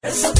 Esa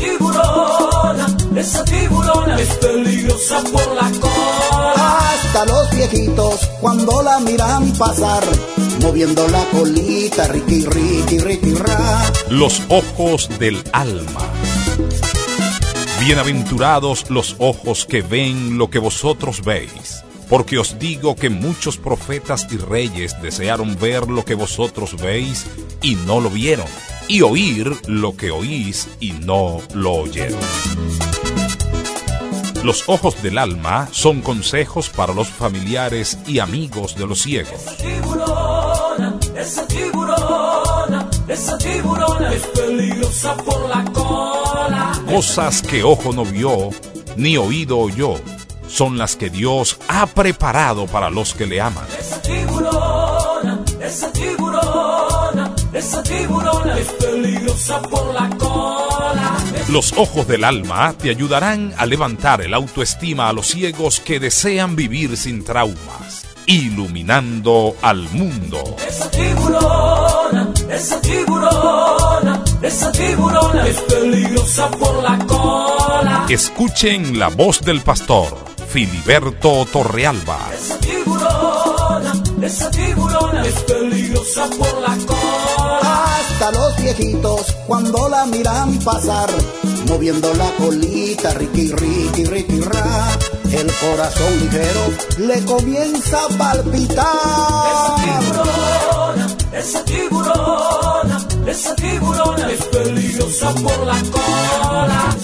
tiburona es peligrosa por la cola. Hasta los viejitos cuando la miran pasar, moviendo la colita, riqui, riqui, riqui, ra. Los ojos del alma. Bienaventurados los ojos que ven lo que vosotros veis, porque os digo que muchos profetas y reyes desearon ver lo que vosotros veis y no lo vieron, y oír lo que oís y no lo oyeron. Los ojos del alma son consejos para los familiares y amigos de los ciegos. Esa tiburona es peligrosa por la cola. Cosas que ojo no vio, ni oído oyó, son las que Dios ha preparado para los que le aman. Esa tiburona es peligrosa por la cola. Los ojos del alma te ayudarán a levantar el autoestima a los ciegos que desean vivir sin traumas, iluminando al mundo. Esa tiburona es peligrosa por la cola. Escuchen la voz del pastor Filiberto Torrealba. Esa tiburona es peligrosa por la cola. Hasta los viejitos cuando la miran pasar, moviendo la colita, riqui, riqui, riqui, ra. El corazón ligero le comienza a palpitar. Esa tiburona es peligrosa por la cola.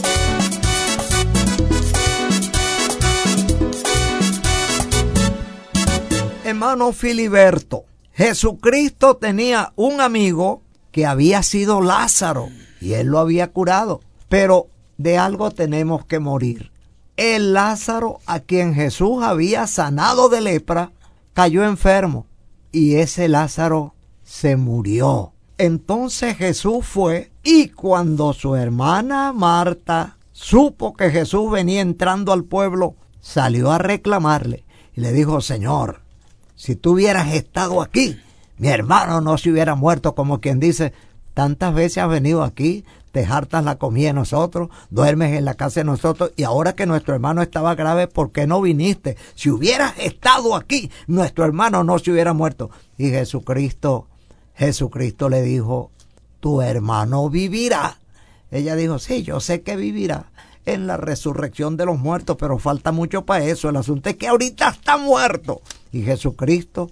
Hermano Filiberto, Jesucristo tenía un amigo que había sido Lázaro y él lo había curado, pero de algo tenemos que morir. El Lázaro a quien Jesús había sanado de lepra cayó enfermo y ese Lázaro se murió. Entonces Jesús fue y cuando su hermana Marta supo que Jesús venía entrando al pueblo, salió a reclamarle y le dijo: Señor, si tú hubieras estado aquí, mi hermano no se hubiera muerto. Como quien dice, tantas veces has venido aquí, te hartas la comida de nosotros, duermes en la casa de nosotros, y ahora que nuestro hermano estaba grave, ¿por qué no viniste? Si hubieras estado aquí, nuestro hermano no se hubiera muerto. Y Jesucristo le dijo: tu hermano vivirá. Ella dijo: sí, yo sé que vivirá en la resurrección de los muertos, pero falta mucho para eso. El asunto es que ahorita está muerto. Y Jesucristo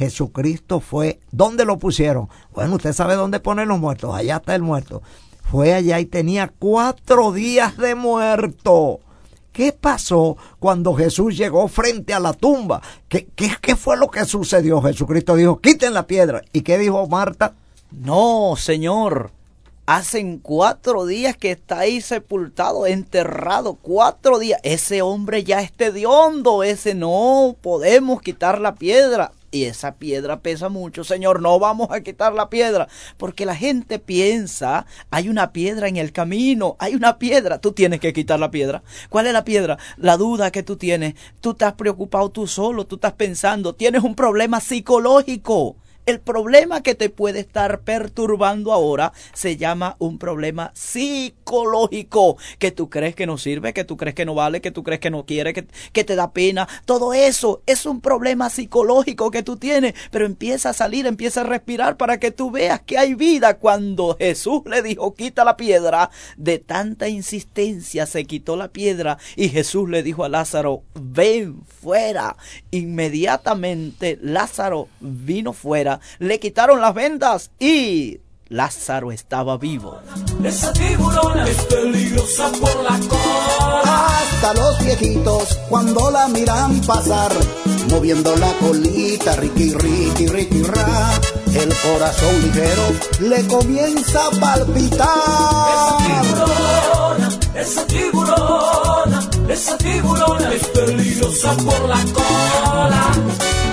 fue, ¿dónde lo pusieron? Bueno, usted sabe dónde ponen los muertos, allá está el muerto. Fue allá y tenía 4 días de muerto. ¿Qué pasó cuando Jesús llegó frente a la tumba? ¿Qué fue lo que sucedió? Jesucristo dijo: quiten la piedra. ¿Y qué dijo Marta? No, Señor, hacen 4 días que está ahí sepultado, enterrado, 4 días. Ese hombre ya es hediondo, ese no podemos quitar la piedra. Y esa piedra pesa mucho, Señor, no vamos a quitar la piedra. Porque la gente piensa, hay una piedra en el camino, hay una piedra. Tú tienes que quitar la piedra. ¿Cuál es la piedra? La duda que tú tienes. Tú estás preocupado tú solo, tú estás pensando, tienes un problema psicológico. El problema que te puede estar perturbando ahora se llama un problema psicológico. Que tú crees que no sirve, que tú crees que no vale, que tú crees que no quiere, que te da pena. Todo eso es un problema psicológico que tú tienes. Pero empieza a salir, empieza a respirar para que tú veas que hay vida. Cuando Jesús le dijo: quita la piedra, de tanta insistencia se quitó la piedra. Y Jesús le dijo a Lázaro: ven fuera. Inmediatamente Lázaro vino fuera. Le quitaron las vendas y Lázaro estaba vivo. Esa tiburona es peligrosa por la cola. Hasta los viejitos cuando la miran pasar, moviendo la colita, riqui, riqui, riqui, ra. El corazón ligero le comienza a palpitar. Esa tiburona es peligrosa por la cola.